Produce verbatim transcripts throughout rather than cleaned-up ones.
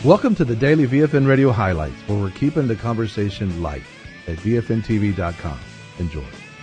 Welcome to the Daily V F N Radio Highlights, where we're keeping the conversation light at V F N T V dot com. Enjoy.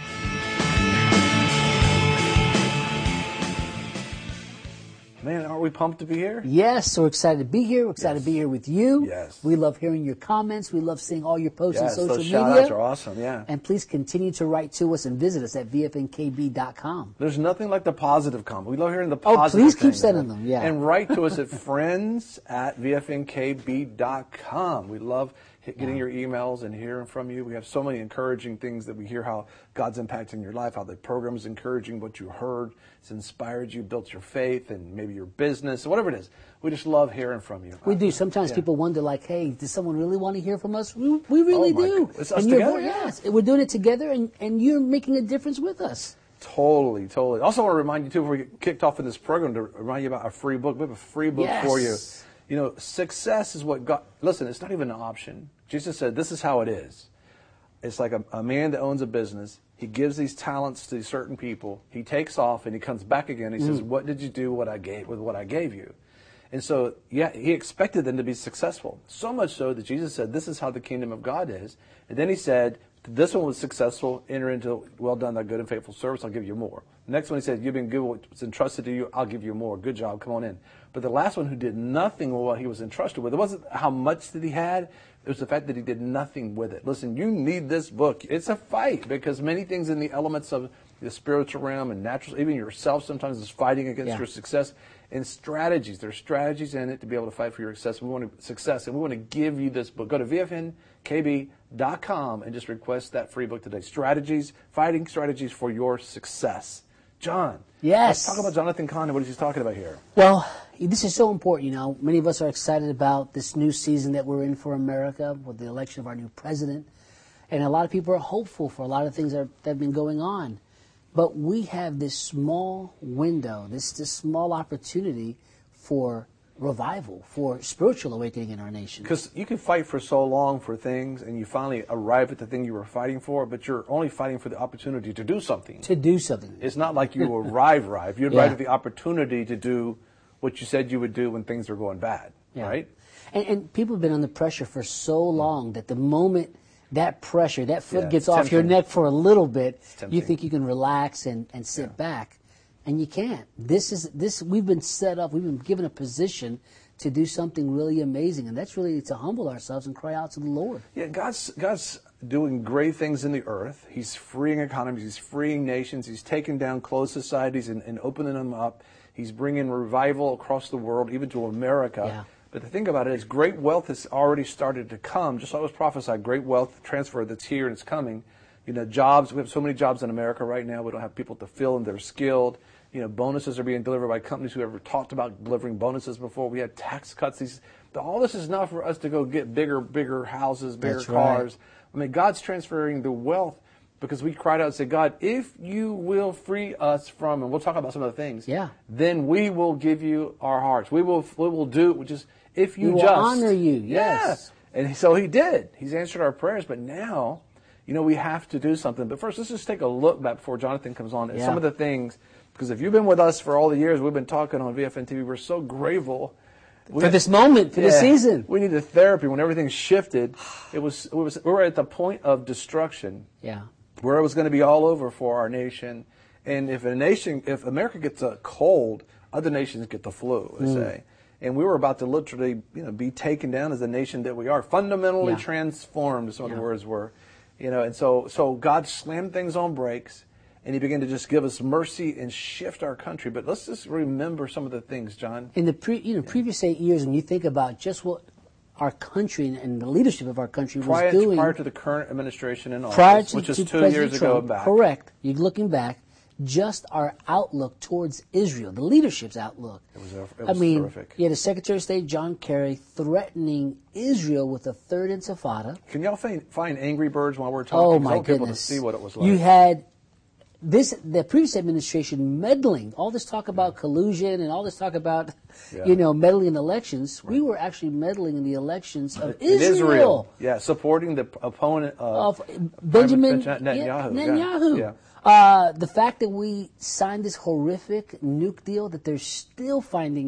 Man, aren't we pumped to be here? Yes, so we're excited to be here. We're excited Yes. to be here with you. Yes. We love hearing your comments. We love seeing all your posts Yes, on social those media. shout-outs are awesome, yeah. And please continue to write to us and visit us at V F N K B dot com. There's nothing like the positive comment. We love hearing the Oh, positive please keep things. sending them, yeah. And write to us at friends at V F N K B dot com. We love hit- getting your emails and hearing from you. We have so many encouraging things that we hear how God's impacting your life, how the program is encouraging what you heard. It's inspired you, built your faith, and maybe your business, whatever it is. We just love hearing from you. We do. Sometimes Yeah. people wonder, like, hey, does someone really want to hear from us? We, we really Oh, my do. God. It's us and you're- together, yeah. Yes, we're doing it together, and, and you're making a difference with us. Totally, totally. Also, I want to remind you, too, before we get kicked off in this program, to remind you about our free book. We have a free book Yes. for you. You know, success is what God... Listen, it's not even an option. Jesus said, this is how it is. It's like a, a man that owns a business. He gives these talents to certain people. He takes off, and he comes back again. He mm. says, what did you do what I gave with what I gave you? And so, yeah, he expected them to be successful. So much so that Jesus said, this is how the kingdom of God is. And then he said, this one was successful. Enter into, well done, thy good and faithful service. I'll give you more. The next one, he said, you've been good what's entrusted to you. I'll give you more. Good job. Come on in. But the last one, who did nothing with what he was entrusted with, it wasn't how much that he had. It was the fact that he did nothing with it. Listen, you need this book. It's a fight, because many things in the elements of the spiritual realm and natural, even yourself sometimes is fighting against Yeah. your success. And strategies. There's strategies in it to be able to fight for your success. We want to, success, and we want to give you this book. Go to V F N K B dot com and just request that free book today. Strategies, fighting strategies for your success. John. Yes. Let's talk about Jonathan Cahn and what he's talking about here. Well, this is so important. You know, many of us are excited about this new season that we're in for America with the election of our new president. And a lot of people are hopeful for a lot of things that, are, that have been going on. But we have this small window, this, this small opportunity for revival, for spiritual awakening in our nation. Because you can fight for so long for things, and you finally arrive at the thing you were fighting for, but you're only fighting for the opportunity to do something. To do something. It's not like you arrive, arrive. You Yeah. arrive at the opportunity to do what you said you would do when things are going bad, Yeah. right? And, and people have been under pressure for so long that the moment that pressure, that foot Yeah, gets it's off your tempting. neck for a little bit, tempting. you think you can relax and, and sit Yeah. back. And you can't. This is this we've been set up, we've been given a position to do something really amazing. And that's really to humble ourselves and cry out to the Lord. Yeah, God's God's doing great things in the earth. He's freeing economies. He's freeing nations. He's taking down closed societies and, and opening them up. He's bringing revival across the world, even to America. Yeah. But the thing about it is, great wealth has already started to come. Just like it was prophesied, great wealth transfer that's here and it's coming. You know, jobs. We have so many jobs in America right now. We don't have people to fill, and they're skilled. You know, bonuses are being delivered by companies who ever talked about delivering bonuses before. We had tax cuts. These, all this is not for us to go get bigger, bigger houses, bigger That's right. cars. I mean, God's transferring the wealth because we cried out and said, God, if you will free us from, and we'll talk about some of the things, Yeah. then we will give you our hearts. We will, we will do, which is, if you We will just honor you, Yeah. yes. And so he did. He's answered our prayers, but now, you know, we have to do something. But first, let's just take a look back before Jonathan comes on at Yeah. some of the things, because if you've been with us for all the years we've been talking on V F N T V, we're so grateful. We For had- this moment, for this Yeah. season. We needed therapy when everything shifted. It was, it was, we were at the point of destruction Yeah. where it was going to be all over for our nation. And if a nation, if America gets a cold, other nations get the flu, they Mm. say. And we were about to literally, you know, be taken down as the nation that we are, fundamentally Yeah. transformed, is what Yeah. the words were. You know, and so, so God slammed things on brakes, and he began to just give us mercy and shift our country. But let's just remember some of the things, John. In the pre, you know, previous eight years, when you think about just what our country and the leadership of our country was Prior, doing prior to the current administration in office, prior to, which is to two President years Trump, ago back. correct. You're looking back, just our outlook towards Israel, the leadership's outlook. It was, it I was mean, terrific. you had the Secretary of State, John Kerry, threatening Israel with a third intifada. Can y'all find, find Angry Birds while we're talking? Oh, 'Cause I my want people to goodness. see what it was like. You had this, the previous administration meddling, all this talk about collusion and all this talk about, Yeah. you know, meddling in elections. We were actually meddling in the elections of In Israel. Yeah, supporting the opponent of, of Benjamin Netanyahu. Yeah, Netanyahu. Yeah. Uh, the fact that we signed this horrific nuke deal that they're still finding out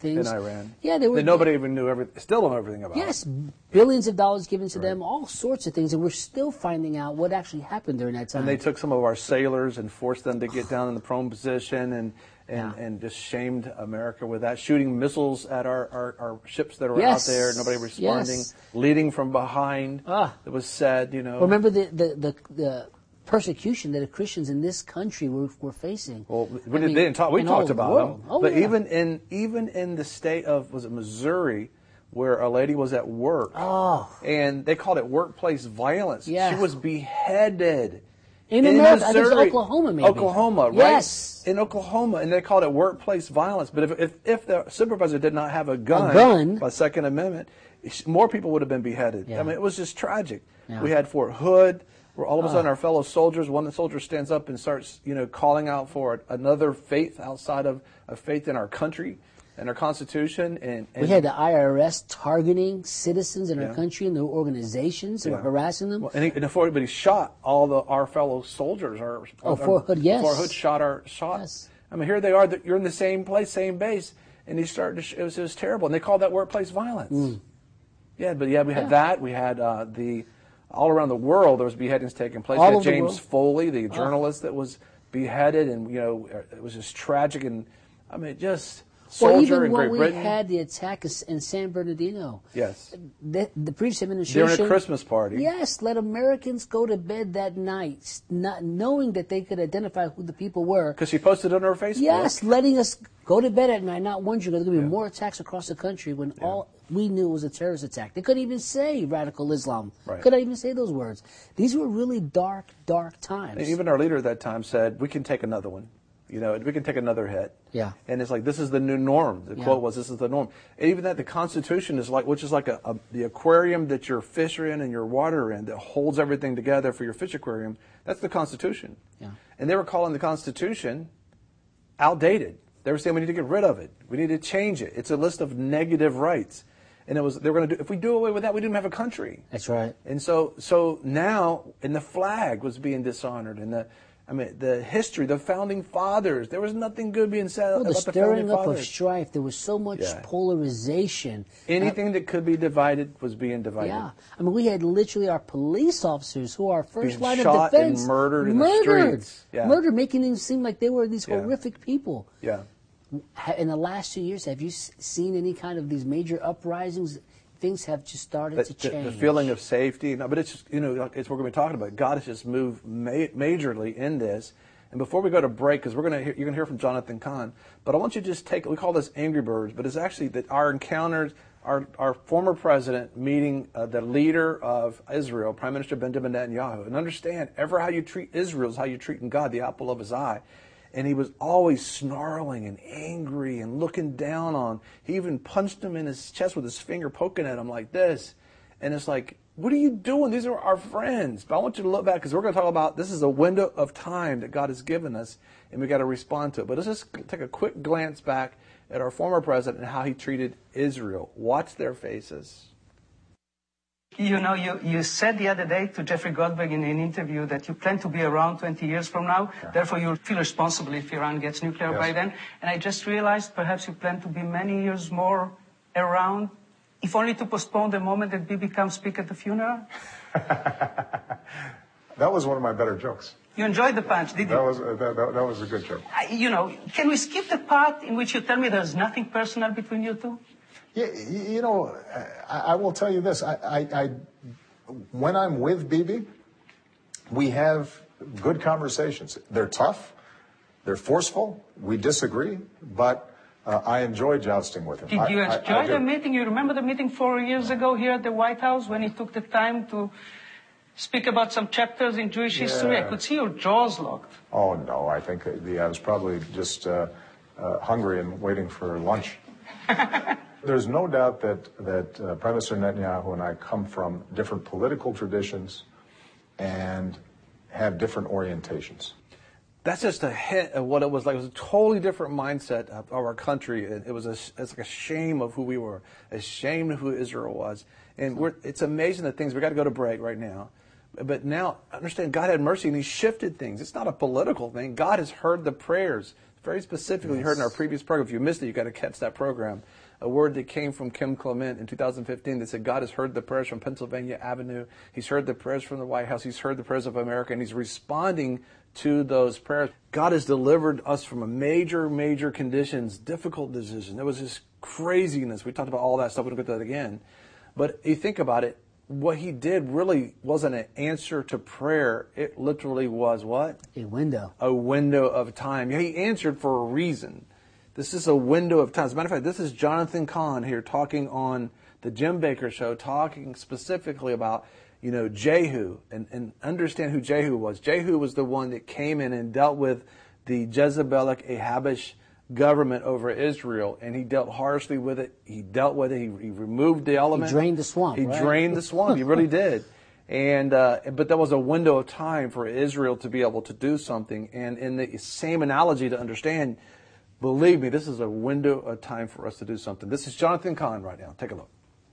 things. In Iran. Yeah, they were. That nobody even knew everything, still don't know everything about. Yes, billions of dollars given to Right. them, all sorts of things, and we're still finding out what actually happened during that time. And they took some of our sailors and forced them to get down in the prone position and and, Yeah. and just shamed America with that, shooting missiles at our, our, our ships that were Yes. out there, nobody responding, Yes. leading from behind. Ah. It was said, you know. Remember the, the, the, the persecution that the Christians in this country were, were facing. Well, we, I didn't, mean, they didn't talk. We in all talked over the about world. them, Oh, but yeah. even in even in the state of was it Missouri, where a lady was at work, Oh. and they called it workplace violence. Yeah. She was beheaded. In America, I think it's Oklahoma, maybe. Oklahoma, right? Yes. In Oklahoma, and they called it workplace violence. But if if, if the supervisor did not have a gun, A gun. by Second Amendment, more people would have been beheaded. Yeah. I mean, it was just tragic. Yeah. We had Fort Hood, where all of a sudden our fellow soldiers, one of the soldiers stands up and starts, you know, calling out for another faith outside of a faith in our country and our Constitution. And, and We had the I R S targeting citizens in our Yeah. country and their organizations and Yeah. harassing them. Well, and, he, and Fort, but he shot all the our fellow soldiers. Our, Oh, our, Fort Hood, yes. Fort Hood shot our shot. Yes. I mean, here they are. You're in the same place, same base, and he started. To sh- it was it was terrible, and they called that workplace violence. Yeah, but yeah, we had Mm. Yeah. that. We had uh, the all around the world. There was beheadings taking place. All We had over the James world. Foley, the journalist that was beheaded, and you know it was just tragic. And I mean, just soldier Well, even in when Great we Britain. had the attack in San Bernardino, yes, the, the previous administration during a Christmas party. Yes, let Americans go to bed that night, not knowing that they could identify who the people were. Because she posted it on her Facebook. Yes, letting us go to bed at night, not wondering there's going to be more attacks across the country when all we knew was a terrorist attack. They couldn't even say radical Islam. Right. Couldn't even say those words. These were really dark, dark times. And even our leader at that time said, we can take another one. You know, we can take another hit. Yeah. And it's like, this is the new norm. The Yeah. quote was, this is the norm. And even that the Constitution is like, which is like a, a the aquarium that your fish are in and your water are in that holds everything together for your fish aquarium. That's the Constitution. Yeah. And they were calling the Constitution outdated. They were saying we need to get rid of it. We need to change it. It's a list of negative rights. And it was they were going to do if we do away with that, we didn't have a country. That's right. And so so now and the flag was being dishonored and the I mean the history, the founding fathers, there was nothing good being said Well, the about the founding stirring up of fathers. strife, there was so much Yeah. polarization. Anything that could be divided was being divided. Yeah, I mean, we had literally our police officers who are first Being line shot of defense and murdered in the murdered, streets. Yeah. murdered, making them seem like they were these Yeah. horrific people. Yeah. Ha- In the last two years, have you s- seen any kind of these major uprisings? Things have just started The, to the, change. the feeling of safety, no, but it's just, you know, like it's what we're going to be talking about. God has just moved ma- majorly in this. And before we go to break, because we're going to hear, you're going to hear from Jonathan Cahn, but I want you to just take, we call this Angry Birds, but it's actually that our encounters, our, our former president meeting uh, the leader of Israel, Prime Minister Benjamin Netanyahu, and understand, ever how you treat Israel is how you're treating God, the apple of his eye. And he was always snarling and angry and looking down on. He even punched him in his chest with his finger, poking at him like this. And it's like, what are you doing? These are our friends. But I want you to look back because we're going to talk about this is a window of time that God has given us, and we got to respond to it. But let's just take a quick glance back at our former president and how he treated Israel. Watch their faces. You know, you, you said the other day to Jeffrey Goldberg in an interview that you plan to be around twenty years from now. Yeah. Therefore, you'll feel responsible if Iran gets nuclear Yes. by then. And I just realized perhaps you plan to be many years more around, if only to postpone the moment that Bibi comes speak at the funeral. That was one of my better jokes. You enjoyed the punch, did you? That was uh, that, that, that was a good joke. I, you know, can we skip the part in which you tell me there's nothing personal between you two? Yeah, y- you know, I, I will tell you this. I, I, I, when I'm with Bibi, we have good conversations. They're tough, they're forceful. We disagree, but uh, I enjoy jousting with him. Did I- you I- enjoy I do. the meeting? You remember the meeting four years ago here at the White House when he took the time to speak about some chapters in Jewish history? I Yeah. could see your jaws locked. Oh no, I think uh, the, I was probably just uh, uh, hungry and waiting for lunch. There's no doubt that that uh, Prime Minister Netanyahu and I come from different political traditions and have different orientations. That's just a hint of what it was like. It was a totally different mindset of, of our country. It, it was a, it's like a shame of who we were, a shame of who Israel was. And we're, it's amazing the things, we got to go to break right now. But now, understand, God had mercy and he shifted things. It's not a political thing. God has heard the prayers. Very specifically yes. heard in our previous program. If you missed it, you've got to catch that program. A word that came from Kim Clement in two thousand fifteen that said God has heard the prayers from Pennsylvania Avenue. He's heard the prayers from the White House. He's heard the prayers of America, and he's responding to those prayers. God has delivered us from a major, major conditions, difficult decisions. There was this craziness. We talked about all that stuff. We don't get to that again. But you think about it, what he did really wasn't an answer to prayer. It literally was what? A window. A window of time. Yeah, he answered for a reason. This is a window of time. As a matter of fact, this is Jonathan Cahn here talking on the Jim Baker Show, talking specifically about, you know, Jehu, and, and understand who Jehu was. Jehu was the one that came in and dealt with the Jezebelic Ahabish government over Israel, and he dealt harshly with it. He dealt with it. He, he removed the element. He drained the swamp. He right? drained the swamp. He really did. And uh, but there was a window of time for Israel to be able to do something. And in the same analogy to understand, believe me, this is a window of time for us to do something. This is Jonathan Cahn right now. Take a look.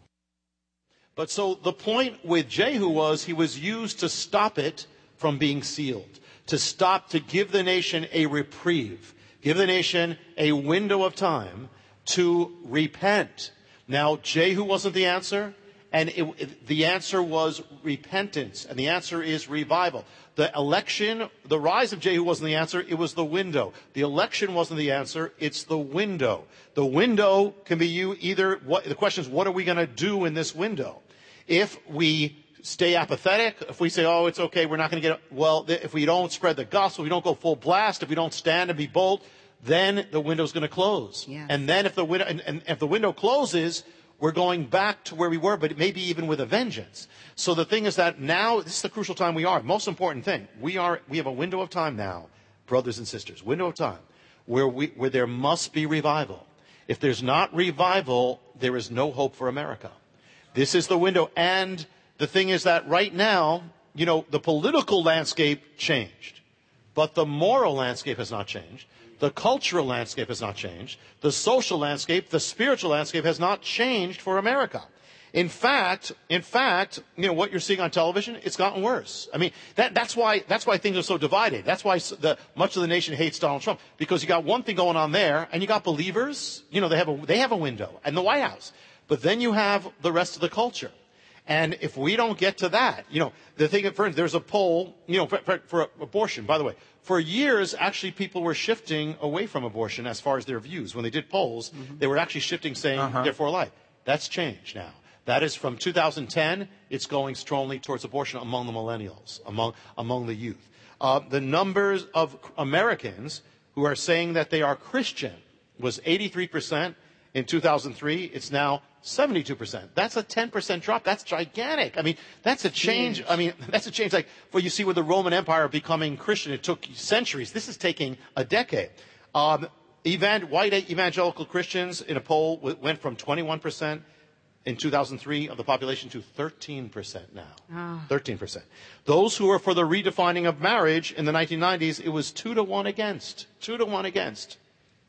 But so the point with Jehu was he was used to stop it from being sealed, to stop, to give the nation a reprieve, give the nation a window of time to repent. Now, Jehu wasn't the answer, and it, it, the answer was repentance, and the answer is revival. The election, the rise of Jehu wasn't the answer, it was the window. The election wasn't the answer, it's the window. The window can be you either, what, the question is, what are we going to do in this window? If we stay apathetic, if we say, oh, it's okay, we're not going to get, well, if we don't spread the gospel, we don't go full blast, if we don't stand and be bold, then the window's going to close. Yes. And then if the window, and, and if the window closes, we're going back to where we were, but maybe even with a vengeance. So the thing is that now, this is the crucial time we are. Most important thing, we are, we have a window of time now, brothers and sisters, window of time, where we, where there must be revival. If there's not revival, there is no hope for America. This is the window. And the thing is that right now, you know, the political landscape changed, but the moral landscape has not changed. The cultural landscape has not changed. The social landscape, the spiritual landscape has not changed for America. In fact, in fact, you know, what you're seeing on television, it's gotten worse. I mean, that, that's why, that's why things are so divided. That's why the, much of the nation hates Donald Trump, because you got one thing going on there, and you got believers, you know, they have a, they have a window, and the White House. But then you have the rest of the culture. And if we don't get to that, you know, the thing, for instance, there's a poll, you know, for, for, for abortion, by the way. For years, actually, people were shifting away from abortion as far as their views. When they did polls, mm-hmm. they were actually shifting, saying, uh-huh. therefore life. That's changed now. That is from two thousand ten, it's going strongly towards abortion among the millennials, among, among the youth. Uh, the numbers of Americans who are saying that they are Christian was eighty-three percent in two thousand three. It's now seventy-two percent. That's a ten percent drop. That's gigantic. I mean, that's a change. I mean, that's a change like what you see with the Roman Empire becoming Christian. It took centuries. This is taking a decade. Um, evan- white evangelical Christians in a poll w- went from twenty-one percent in two thousand three of the population to thirteen percent now. Oh. thirteen percent. Those who were for the redefining of marriage in the nineteen nineties, it was two to one against. Two to one against.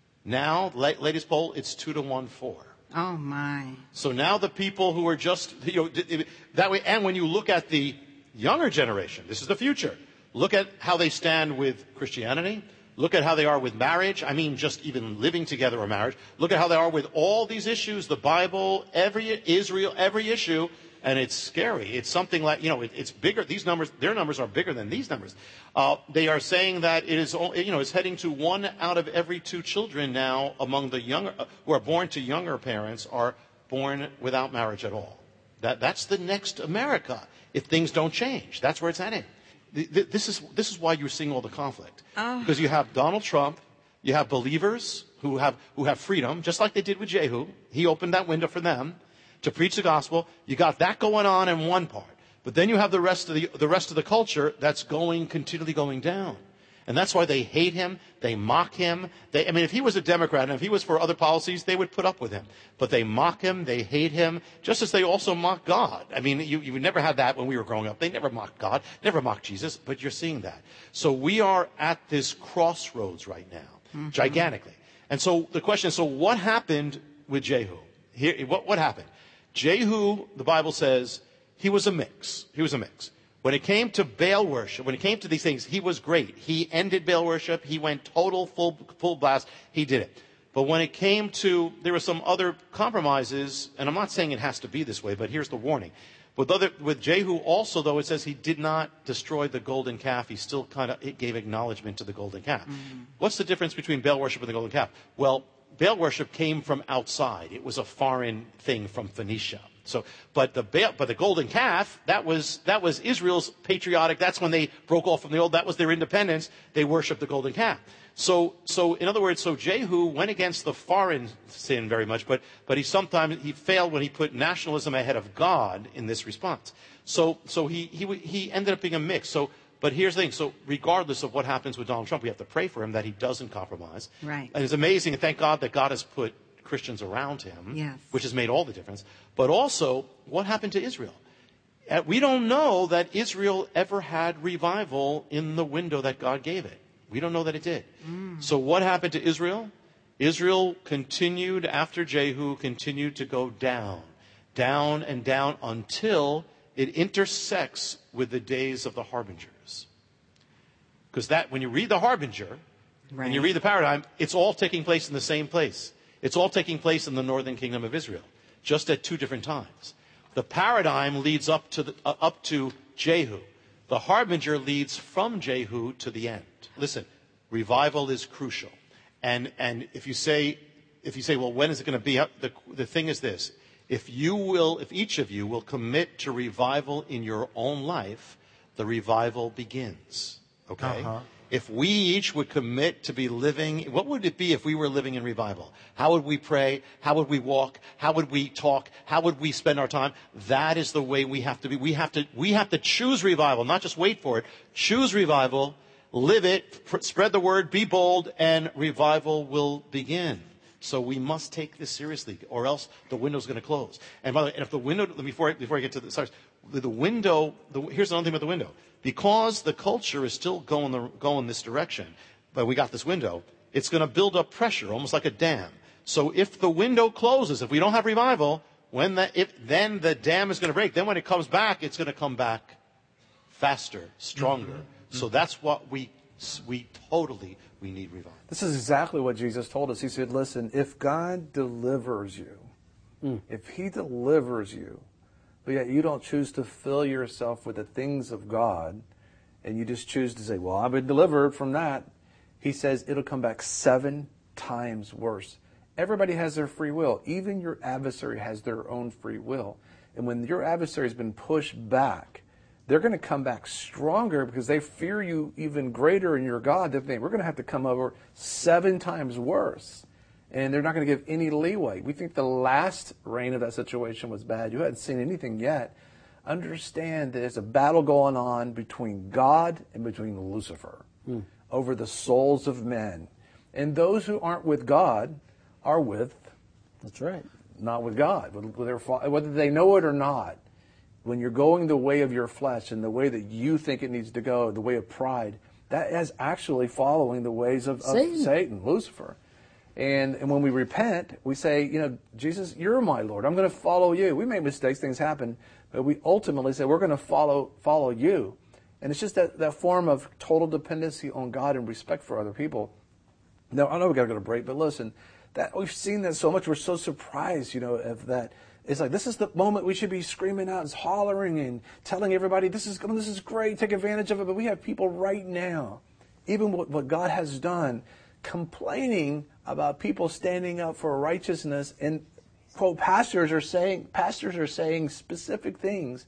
Now, latest poll, it's two to one for. Oh, my. So now the people who are just, you know, that way, and when you look at the younger generation, this is the future. Look at how they stand with Christianity. Look at how they are with marriage. I mean, just even living together or marriage. Look at how they are with all these issues, the Bible, every Israel, every issue. And it's scary. It's something like, you know, it, it's bigger. These numbers, their numbers are bigger than these numbers. Uh, they are saying that it is, you know, it's heading to one out of every two children now among the younger, uh, who are born to younger parents are born without marriage at all. That, that's the next America if things don't change. That's where it's heading. This is, this is why you're seeing all the conflict. Oh. Because you have Donald Trump, you have believers who have, who have freedom, just like they did with Jehu. He opened that window for them to preach the gospel. You got that going on in one part. But then you have the rest of the, the rest of the culture that's going, continually going down. And that's why they hate him. They mock him. They, I mean, if he was a Democrat and if he was for other policies, they would put up with him. But they mock him. They hate him, just as they also mock God. I mean, you, you never had that when we were growing up. They never mocked God, never mocked Jesus, but you're seeing that. So we are at this crossroads right now, mm-hmm. gigantically. And so the question is, so what happened with Jehu? Here, what, what happened? Jehu, the Bible says, he was a mix. He was a mix. When it came to Baal worship, when it came to these things, he was great. He ended Baal worship. He went total, full, full blast. He did it. But when it came to, there were some other compromises, and I'm not saying it has to be this way, but here's the warning. With other, with Jehu also, though, it says he did not destroy the golden calf. He still kind of gave acknowledgement to the golden calf. Mm-hmm. What's the difference between Baal worship and the golden calf? Well, Baal worship came from outside. It was a foreign thing from Phoenicia. So, but the Baal, but the golden calf, that was that was Israel's patriotic. That's when they broke off from the old. That was their independence. They worshipped the golden calf. So, so in other words, so Jehu went against the foreign sin very much, but but he sometimes he failed when he put nationalism ahead of God in this response. So, so he he he ended up being a mix. So, but here's the thing. So, regardless of what happens with Donald Trump, we have to pray for him that he doesn't compromise. Right. And it's amazing, and thank God that God has put Christians around him, yes. which has made all the difference. But also, what happened to Israel? Uh, we don't know that Israel ever had revival in the window that God gave it. We don't know that it did. Mm. So what happened to Israel? Israel continued, after Jehu, continued to go down, down and down until it intersects with the days of the harbingers. Because that, when you read the harbinger, right. and you read the paradigm, it's all taking place in the same place. It's all taking place in the northern kingdom of Israel, just at two different times. The paradigm leads up to the, uh, up to Jehu. The harbinger leads from Jehu to the end. Listen, revival is crucial. And and if you say, if you say, well, when is it going to be? The, the thing is this. If you will, if each of you will commit to revival in your own life, the revival begins. Okay? Uh-huh. If we each would commit to be living, what would it be if we were living in revival? How would we pray? How would we walk? How would we talk? How would we spend our time? That is the way we have to be. We have to, we have to choose revival, not just wait for it. Choose revival, live it, pr- spread the word, be bold, and revival will begin. So we must take this seriously, or else the window's going to close. And by the way, and if the window, before, before I get to the, sorry, the, the window, the, here's another thing about the window. Because the culture is still going, the, going this direction, but we got this window, it's going to build up pressure, almost like a dam. So if the window closes, if we don't have revival, when the, if, then the dam is going to break. Then when it comes back, it's going to come back faster, stronger. Mm-hmm. So that's what we, we totally, we need revival. This is exactly what Jesus told us. He said, listen, if God delivers you, mm. if he delivers you, but yet you don't choose to fill yourself with the things of God, and you just choose to say, well, I've been delivered from that. He says it'll come back seven times worse. Everybody has their free will. Even your adversary has their own free will. And when your adversary has been pushed back, they're going to come back stronger because they fear you even greater in your God. They think we're going to have to come over seven times worse. And they're not going to give any leeway. We think the last reign of that situation was bad. You hadn't seen anything yet. Understand that there's a battle going on between God and between Lucifer hmm. over the souls of men. And those who aren't with God are with... That's right. Not with God. Whether they know it or not, when you're going the way of your flesh and the way that you think it needs to go, the way of pride, that is actually following the ways of, of Satan. Satan, Lucifer. And, and when we repent, we say, you know, Jesus, you're my Lord. I'm going to follow you. We make mistakes, things happen, but we ultimately say we're going to follow follow you. And it's just that, that form of total dependency on God and respect for other people. Now, I know we've got to go to break, but listen, that we've seen that so much. We're so surprised, you know, of that. It's like this is the moment we should be screaming out and hollering and telling everybody this is this is great, take advantage of it. But we have people right now, even what, what God has done, complaining about people standing up for righteousness, and quote pastors are saying pastors are saying specific things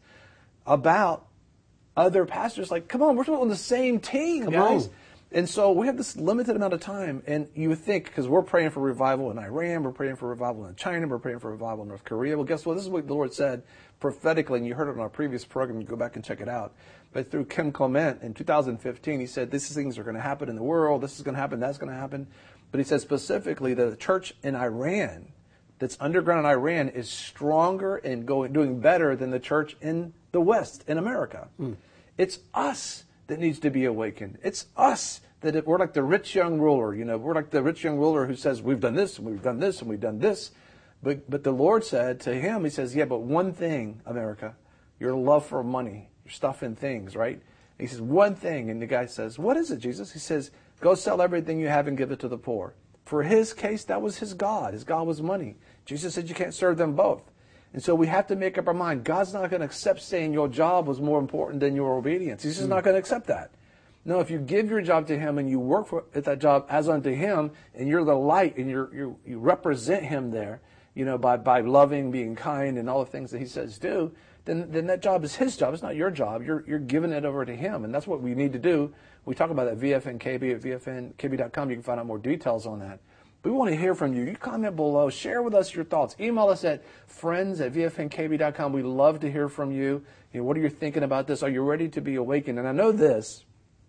about other pastors. Like, come on, we're on the same team, come guys. On. And so we have this limited amount of time, and you would think, because we're praying for revival in Iran, we're praying for revival in China, we're praying for revival in North Korea. Well, guess what? This is what the Lord said prophetically, and you heard it on our previous program. You go back and check it out. But through Kim Clement in two thousand fifteen, he said, these things are going to happen in the world, this is going to happen, that's going to happen. But he said specifically that the church in Iran, that's underground in Iran, is stronger and going doing better than the church in the West, in America. Mm. It's us that needs to be awakened. It's us that it, we're like the rich young ruler. You know, we're like the rich young ruler who says, we've done this, and we've done this, and we've done this. But but the Lord said to him, he says, yeah, but one thing, America, your love for money stuff and things, right? He says, one thing. And the guy says, what is it, Jesus? He says, go sell everything you have and give it to the poor. For his case, that was his God. His God was money. Jesus said you can't serve them both. And so we have to make up our mind. God's not going to accept saying your job was more important than your obedience. He's just mm. not going to accept that. No, if you give your job to him and you work for, at that job as unto him, and you're the light and you're, you're, you represent him there, you know, by, by loving, being kind, and all the things that he says do, then, then that job is his job. It's not your job. You're, you're giving it over to him. And that's what we need to do. We talk about that V F N K B at V F N K B dot com. You can find out more details on that. We want to hear from you. You comment below. Share with us your thoughts. Email us at friends at V F N K B dot com. We love to hear from you. You know, what are you thinking about this? Are you ready to be awakened? And I know this.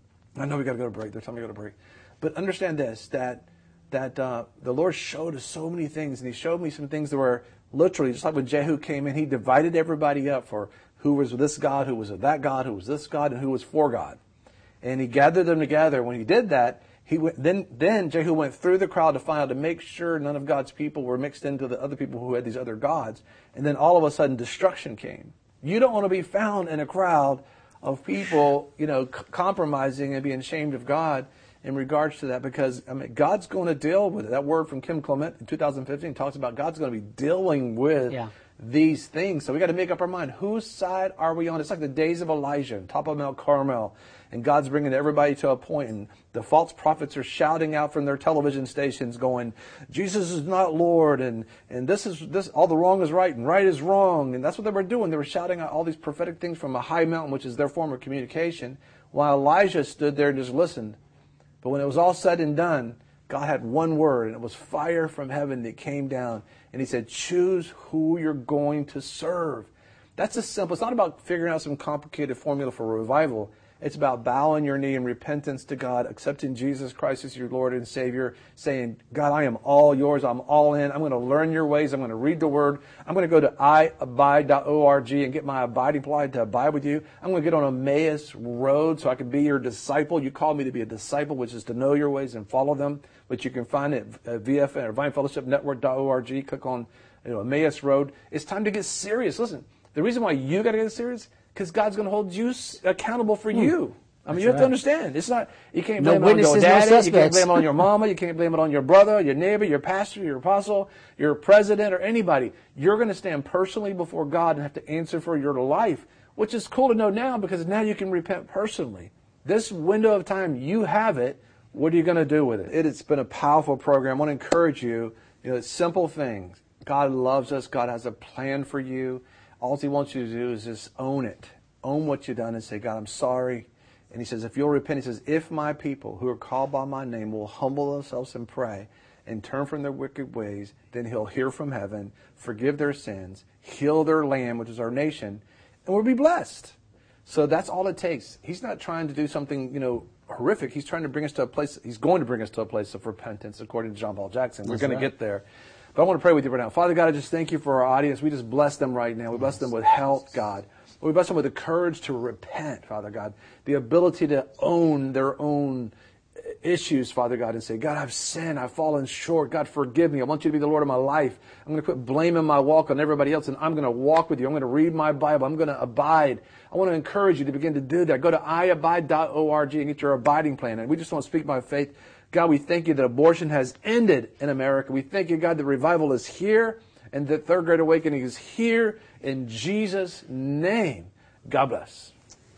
I know we got to go to break. They're telling me to go to break. But understand this, that that uh, the Lord showed us so many things, and he showed me some things that were literally, just like when Jehu came in, he divided everybody up for who was this God, who was that God, who was this God, and who was for God. And he gathered them together. When he did that, He went, then, then Jehu went through the crowd to find out, to make sure none of God's people were mixed into the other people who had these other gods. And then all of a sudden, destruction came. You don't want to be found in a crowd of people, you know, c- compromising and being ashamed of God in regards to that, because I mean, God's going to deal with it. That word from Kim Clement in two thousand fifteen talks about God's going to be dealing with yeah. these things. So we got to make up our mind. Whose side are we on? It's like the days of Elijah, top of Mount Carmel. And God's bringing everybody to a point, and the false prophets are shouting out from their television stations going, Jesus is not Lord, and, and this is this all the wrong is right, and right is wrong. And that's what they were doing. They were shouting out all these prophetic things from a high mountain, which is their form of communication, while Elijah stood there and just listened. But when it was all said and done, God had one word, and it was fire from heaven that came down. And he said, choose who you're going to serve. That's as simple. It's not about figuring out some complicated formula for revival. It's about bowing your knee in repentance to God, accepting Jesus Christ as your Lord and Savior, saying, God, I am all yours. I'm all in. I'm going to learn your ways. I'm going to read the Word. I'm going to go to i abide dot org and get my abiding plan to abide with you. I'm going to get on Emmaus Road so I can be your disciple. You called me to be a disciple, which is to know your ways and follow them, which you can find at V F N or Vine Fellowship Network dot org. Click on you know, Emmaus Road. It's time to get serious. Listen, the reason why you got to get serious, because God's going to hold you accountable for you. I mean, That's you have right. to understand. It's not, you can't blame no it on your daddy, no you can't blame it on your mama, you can't blame it on your brother, your neighbor, your pastor, your apostle, your president, or anybody. You're going to stand personally before God and have to answer for your life, which is cool to know now, because now you can repent personally. This window of time, you have it. What are you going to do with it? it? It's been a powerful program. I want to encourage you, you know, it's simple things. God loves us. God has a plan for you. All he wants you to do is just own it. Own what you've done and say, God, I'm sorry. And he says, if you'll repent, he says, if my people who are called by my name will humble themselves and pray and turn from their wicked ways, then he'll hear from heaven, forgive their sins, heal their land, which is our nation, and we'll be blessed. So that's all it takes. He's not trying to do something, you know, horrific. He's trying to bring us to a place, he's going to bring us to a place of repentance, according to John Paul Jackson. We're that's going right. to get there. But I want to pray with you right now. Father God, I just thank you for our audience. We just bless them right now. We bless them with health, God. We bless them with the courage to repent, Father God. The ability to own their own issues, Father God, and say, God, I've sinned. I've fallen short. God, forgive me. I want you to be the Lord of my life. I'm going to quit blaming my walk on everybody else, and I'm going to walk with you. I'm going to read my Bible. I'm going to abide. I want to encourage you to begin to do that. Go to i abide dot org and get your abiding plan. And we just want to speak by faith. God, we thank you that abortion has ended in America. We thank you, God, that revival is here and that Third Great Awakening is here in Jesus' name. God bless.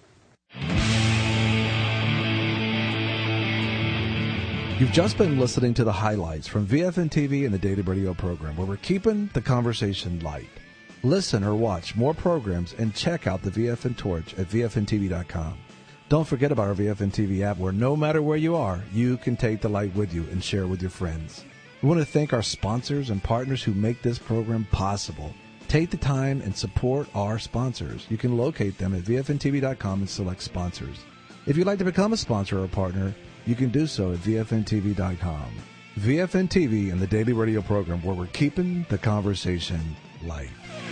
You've just been listening to the highlights from V F N T V and the Daily Radio program, where we're keeping the conversation light. Listen or watch more programs and check out the V F N Torch at V F N T V dot com. Don't forget about our V F N T V app, where no matter where you are, you can take the light with you and share with your friends. We want to thank our sponsors and partners who make this program possible. Take the time and support our sponsors. You can locate them at V F N T V dot com and select sponsors. If you'd like to become a sponsor or a partner, you can do so at V F N T V dot com. V F N T V and the Daily Radio program, where we're keeping the conversation light.